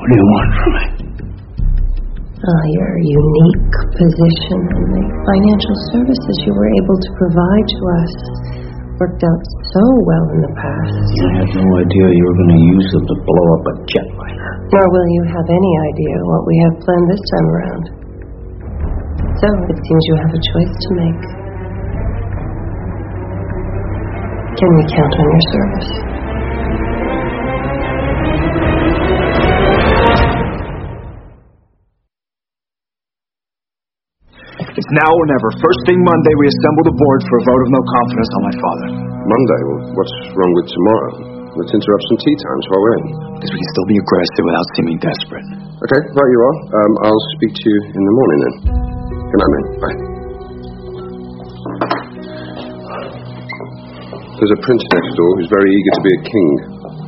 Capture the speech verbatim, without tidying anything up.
What do you want from me? Oh, your unique position and the financial services you were able to provide to us worked out so well in the past. I had no idea you were going to use them to blow up a jetliner. Nor will you have any idea what we have planned this time around. So, it seems you have a choice to make. Can we count on your service? It's now or never. First thing Monday, we assemble the board for a vote of no confidence on my father. Monday? Well, what's wrong with tomorrow? Let's interrupt some tea times while we're in. Because we can still be aggressive without seeming desperate. Okay, right you are. Um, I'll speak to you in the morning then. Good night, mate. Bye. There's a prince next door who's very eager to be a king.